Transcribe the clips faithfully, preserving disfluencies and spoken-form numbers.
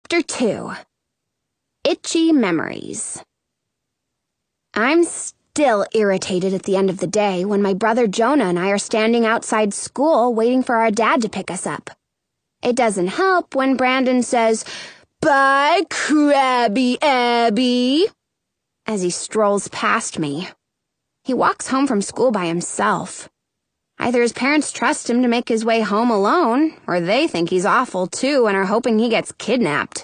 Chapter two. Itchy Memories. I'm still irritated at the end of the day when my brother Jonah and I are standing outside school waiting for our dad to pick us up. It doesn't help when Brandon says, "Bye, Krabby Abby," as he strolls past me. He walks home from school by himself. Either his parents trust him to make his way home alone, or they think he's awful too and are hoping he gets kidnapped.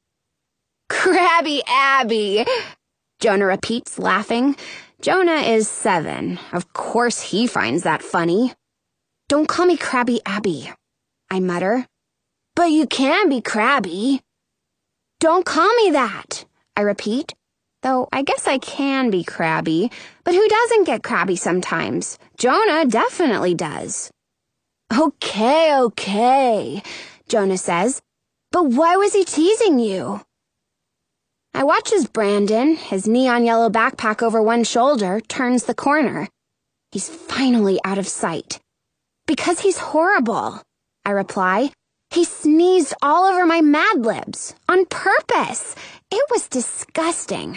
"Krabby Abby," Jonah repeats, laughing. Jonah is seven. Of course he finds that funny. "Don't call me Krabby Abby," I mutter. "But you can be crabby." "Don't call me that," I repeat. Though I guess I can be crabby, but who doesn't get crabby sometimes? Jonah definitely does. "Okay, okay," Jonah says. "But why was he teasing you?" I watch as Brandon, his neon yellow backpack over one shoulder, turns the corner. He's finally out of sight. "Because he's horrible," I reply. "He sneezed all over my Mad Libs, on purpose. It was disgusting."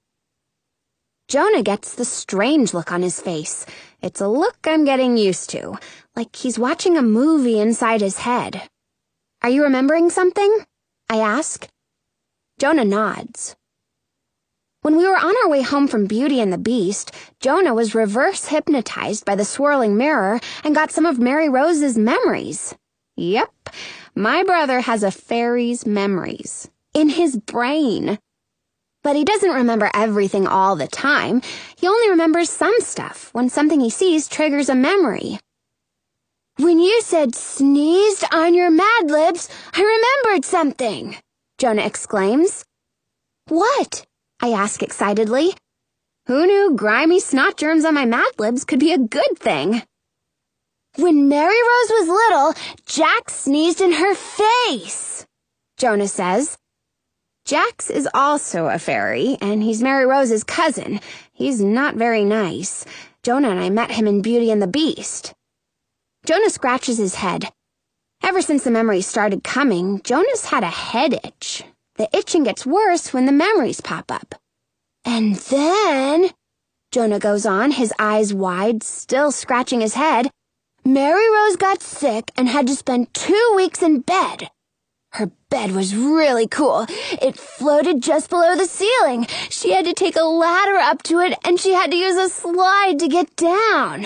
Jonah gets the strange look on his face. It's a look I'm getting used to, like he's watching a movie inside his head. "Are you remembering something?" I ask. Jonah nods. When we were on our way home from Beauty and the Beast, Jonah was reverse hypnotized by the swirling mirror and got some of Mary Rose's memories. Yep, my brother has a fairy's memories. In his brain. But he doesn't remember everything all the time. He only remembers some stuff when something he sees triggers a memory. "When you said sneezed on your Mad Libs, I remembered something," Jonah exclaims. "What?" I ask excitedly. Who knew grimy snot germs on my Mad Libs could be a good thing? "When Mary Rose was little, Jack sneezed in her face," Jonah says. Jax is also a fairy, and he's Mary Rose's cousin. He's not very nice. Jonah and I met him in Beauty and the Beast. Jonah scratches his head. Ever since the memories started coming, Jonah's had a head itch. The itching gets worse when the memories pop up. "And then," Jonah goes on, his eyes wide, still scratching his head, "Mary Rose got sick and had to spend two weeks in bed. Her bed was really cool. It floated just below the ceiling. She had to take a ladder up to it, and she had to use a slide to get down."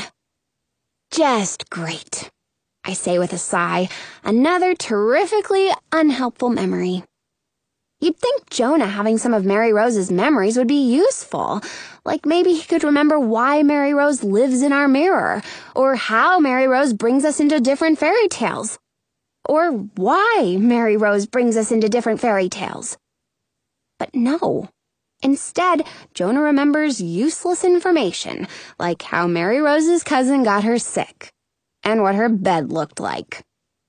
"Just great," I say with a sigh. Another terrifically unhelpful memory. You'd think Jonah having some of Mary Rose's memories would be useful. Like maybe he could remember why Mary Rose lives in our mirror, or how Mary Rose brings us into different fairy tales. Or why Mary Rose brings us into different fairy tales. But no. Instead, Jonah remembers useless information, like how Mary Rose's cousin got her sick, and what her bed looked like.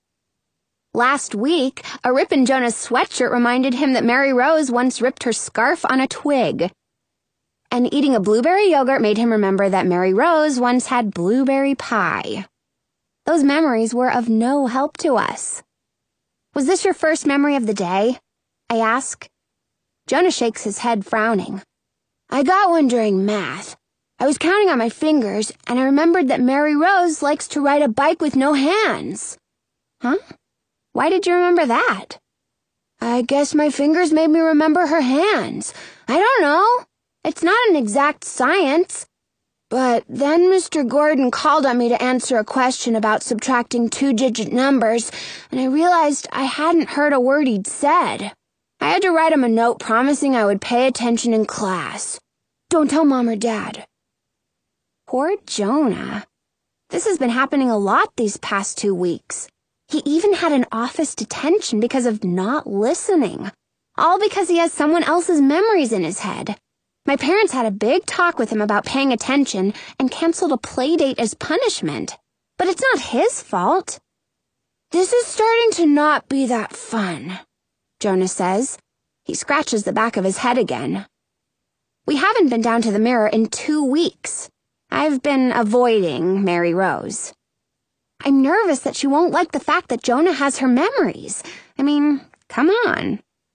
Last week, a rip in Jonah's sweatshirt reminded him that Mary Rose once ripped her scarf on a twig. And eating a blueberry yogurt made him remember that Mary Rose once had blueberry pie. Those memories were of no help to us. "Was this your first memory of the day?" I ask. Jonah shakes his head, frowning. "I got one during math. I was counting on my fingers, and I remembered that Mary Rose likes to ride a bike with no hands." "Huh? Why did you remember that?" "I guess my fingers made me remember her hands. I don't know. It's not an exact science. But then Mister Gordon called on me to answer a question about subtracting two-digit numbers, and I realized I hadn't heard a word he'd said. I had to write him a note promising I would pay attention in class. Don't tell Mom or Dad." Poor Jonah. This has been happening a lot these past two weeks. He even had an office detention because of not listening. All because he has someone else's memories in his head. My parents had a big talk with him about paying attention and canceled a play date as punishment. But it's not his fault. "This is starting to not be that fun," Jonah says. He scratches the back of his head again. We haven't been down to the mirror in two weeks. I've been avoiding Mary Rose. I'm nervous that she won't like the fact that Jonah has her memories. I mean, come on.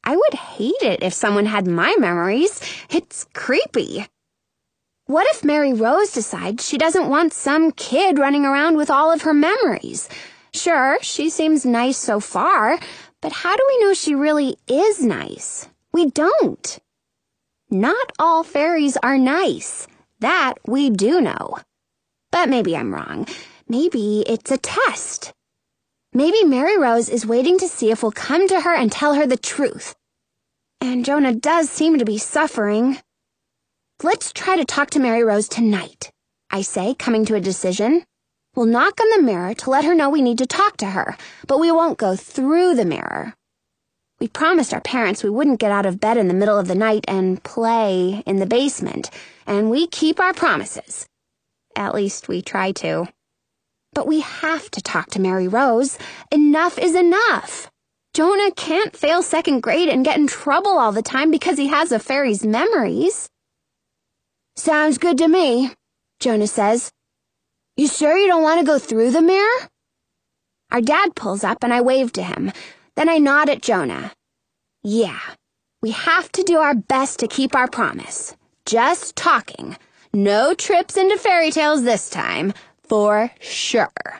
I would hate it if someone had my memories. It's creepy. What if Mary Rose decides she doesn't want some kid running around with all of her memories? Sure, she seems nice so far, but how do we know she really is nice? We don't. Not all fairies are nice. That we do know. But maybe I'm wrong. Maybe it's a test. Maybe Mary Rose is waiting to see if we'll come to her and tell her the truth. And Jonah does seem to be suffering. Let's try to talk to Mary Rose tonight, I say, coming to a decision. We'll knock on the mirror to let her know we need to talk to her, but we won't go through the mirror. We promised our parents we wouldn't get out of bed in the middle of the night and play in the basement, and we keep our promises. At least we try to. But we have to talk to Mary Rose. Enough is enough. Jonah can't fail second grade and get in trouble all the time because he has a fairy's memories. Sounds good to me, Jonah says. You sure you don't want to go through the mirror? Our dad pulls up and I wave to him. Then I nod at Jonah. Yeah, we have to do our best to keep our promise. Just talking. No trips into fairy tales this time. For sure.